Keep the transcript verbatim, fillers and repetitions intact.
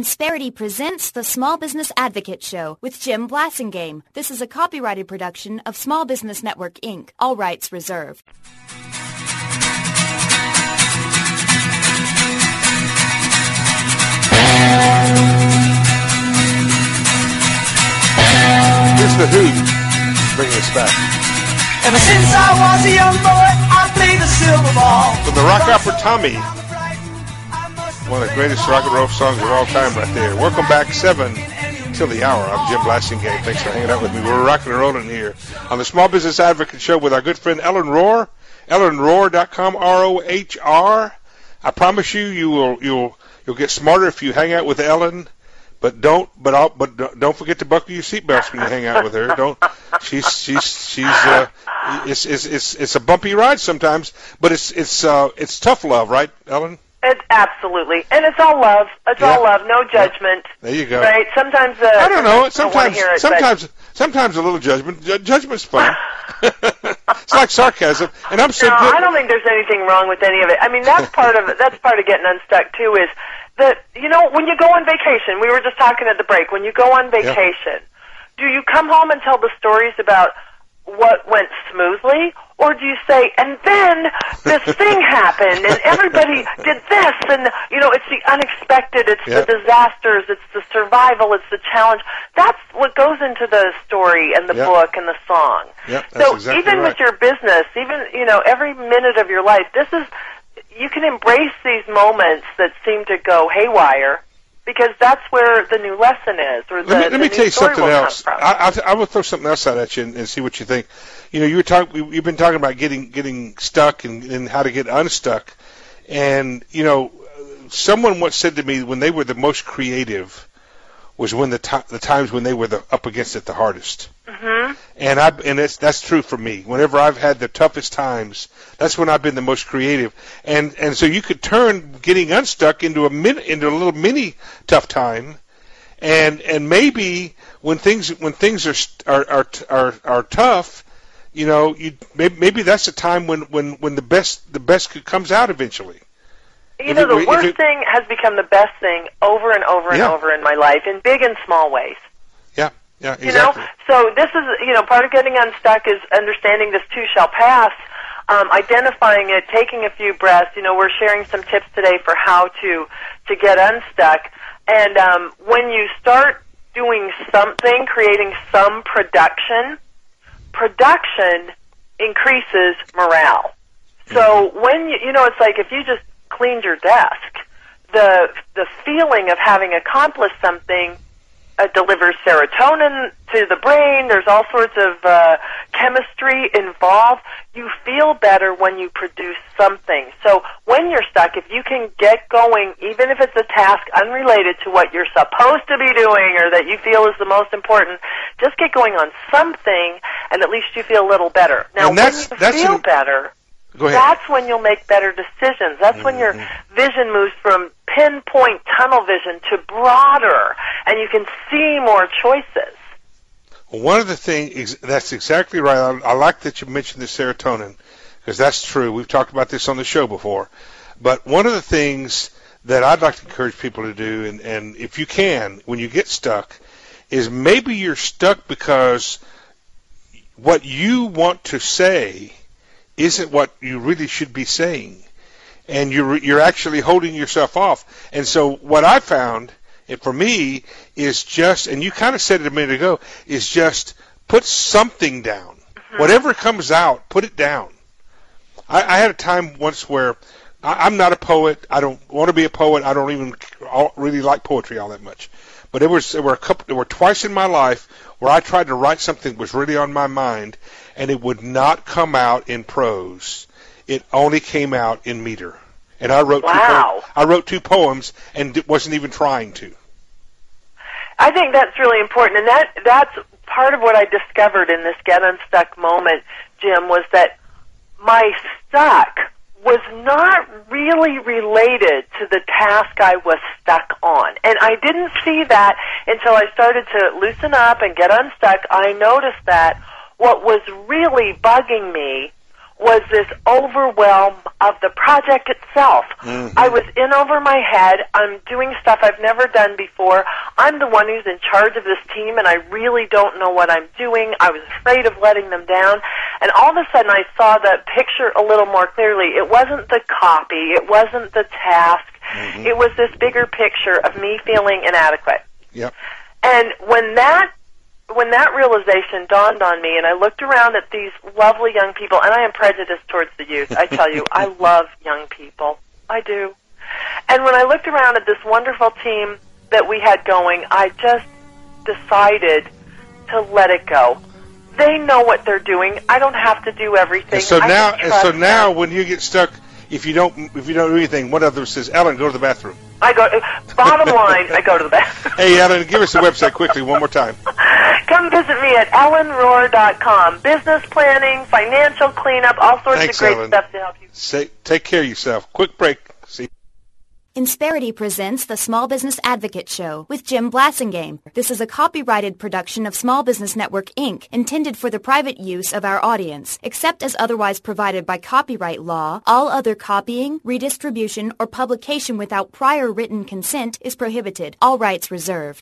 Insperity presents the Small Business Advocate Show with Jim Blasingame. This is a copyrighted production of Small Business Network, Incorporated. All rights reserved. Here's the Who bringing us back. Ever since I was a young boy, I played the silver ball. From the rock opera Tommy. One of the greatest rock and roll songs of all time right there. Welcome back, seven till the hour. I'm Jim Blasingame. Thanks for hanging out with me. We're rocking and rolling here on the Small Business Advocate Show with our good friend Ellen Rohr. Ellen Rohr dot com, R O H R. I promise you, you will, you'll, you'll get smarter if you hang out with Ellen. But don't, but I'll, but don't forget to buckle your seatbelts when you hang out with her. Don't. She's, she's, she's. Uh, it's, it's, it's, it's a bumpy ride sometimes, but it's, it's, uh, it's tough love, right, Ellen? It's absolutely, and it's all love. It's yeah. all love, no judgment. Yeah. There you go. Right? Sometimes uh, I don't know. Sometimes, hear it, sometimes, but... sometimes a little judgment. Ju- judgment's fun. It's like sarcasm, and I'm so no, good. I don't think there's anything wrong with any of it. I mean, that's part of that's part of getting unstuck too. Is that you know when you go on vacation? We were just talking at the break. When you go on vacation, yeah. do you come home and tell the stories about what went smoothly? Or do you say, and then this thing happened, and everybody did this, and, you know, it's the unexpected, it's yep. the disasters, it's the survival, it's the challenge. That's what goes into the story and the yep. book and the song. Yep, that's so exactly even right. with your business, even, you know, every minute of your life, this is, you can embrace these moments that seem to go haywire, because that's where the new lesson is, or the, let me, let the me new tell you story something will else. come from. I, I'll, I will throw something else out at you and, and see what you think. You know, you were talking. You've been talking about getting getting stuck and, and how to get unstuck. And you know, someone once said to me when they were the most creative was when the to, the times when they were the, up against it the hardest. Mm-hmm. And I and it's, that's true for me. Whenever I've had the toughest times, that's when I've been the most creative. And and so you could turn getting unstuck into a min, into a little mini tough time. And and maybe when things when things are are are are, are tough, you know, you maybe, maybe that's a time when, when, when the best the best comes out eventually. You if know, it, the worst it, thing has become the best thing over and over and yeah. over in my life, in big and small ways. Yeah, yeah, exactly. You know, so this is, you know, part of getting unstuck is understanding this too shall pass, um, identifying it, taking a few breaths. You know, we're sharing some tips today for how to to get unstuck. And um, when you start doing something, creating some production, production increases morale. So when you, you know, it's like if you just cleaned your desk, the the feeling of having accomplished something uh, delivers serotonin to the brain. There's all sorts of uh, chemistry involved. You feel better when you produce something. So when you're stuck, if you can get going, even if it's a task unrelated to what you're supposed to be doing or that you feel is the most important, just get going on something, and at least you feel a little better. Now, and that's, when you that's feel an, better, go ahead. that's when you'll make better decisions. That's mm-hmm. when your vision moves from pinpoint tunnel vision to broader, and you can see more choices. One of the things, that's exactly right. I, I like that you mentioned the serotonin, because that's true. We've talked about this on the show before. But one of the things that I'd like to encourage people to do, and, and if you can, when you get stuck, is maybe you're stuck because what you want to say isn't what you really should be saying. And you're, you're actually holding yourself off. And so what I found, and for me, is just, and you kind of said it a minute ago, is just put something down. Mm-hmm. Whatever comes out, put it down. I, I had a time once where I, I'm not a poet. I don't want to be a poet. I don't even really like poetry all that much. But there was there were a couple, there were twice in my life where I tried to write something that was really on my mind, and it would not come out in prose. It only came out in meter. And I wrote wow. two po- I wrote two poems and wasn't even trying to. I think that's really important, and that that's part of what I discovered in this get unstuck moment, Jim, was that my stuck was not really related to the task I was stuck on. And I didn't see that until I started to loosen up and get unstuck. I noticed that what was really bugging me was this overwhelm of the project itself. Mm-hmm. I was in over my head. I'm doing stuff I've never done before. I'm the one who's in charge of this team, and I really don't know what I'm doing. I was afraid of letting them down. And all of a sudden, I saw the picture a little more clearly. It wasn't the copy. It wasn't the task. Mm-hmm. It was this bigger picture of me feeling inadequate. Yep. And when that when that realization dawned on me, and I looked around at these lovely young people, and I am prejudiced towards the youth. I tell you, I love young people. I do. And when I looked around at this wonderful team that we had going, I just decided to let it go. They know what they're doing. I don't have to do everything. And so I now, can and trust so now, them. when you get stuck, if you don't, if you don't do anything, one other says, "Ellen, go to the bathroom." I go. Bottom line, I go to the bathroom. Hey, Ellen, give us the website quickly one more time. Come visit me at ellen rohr dot com. Business planning, financial cleanup, all sorts Thanks, of great Ellen. stuff to help you. Say, take care of yourself. Quick break. See. Insperity presents the Small Business Advocate Show with Jim Blassingame. This is a copyrighted production of Small Business Network, Incorporated, intended for the private use of our audience. Except as otherwise provided by copyright law, all other copying, redistribution, or publication without prior written consent is prohibited. All rights reserved.